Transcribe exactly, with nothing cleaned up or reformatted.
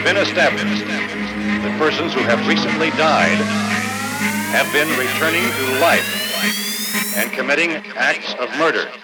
been established that persons who have recently died have been returning to life and committing acts of murder.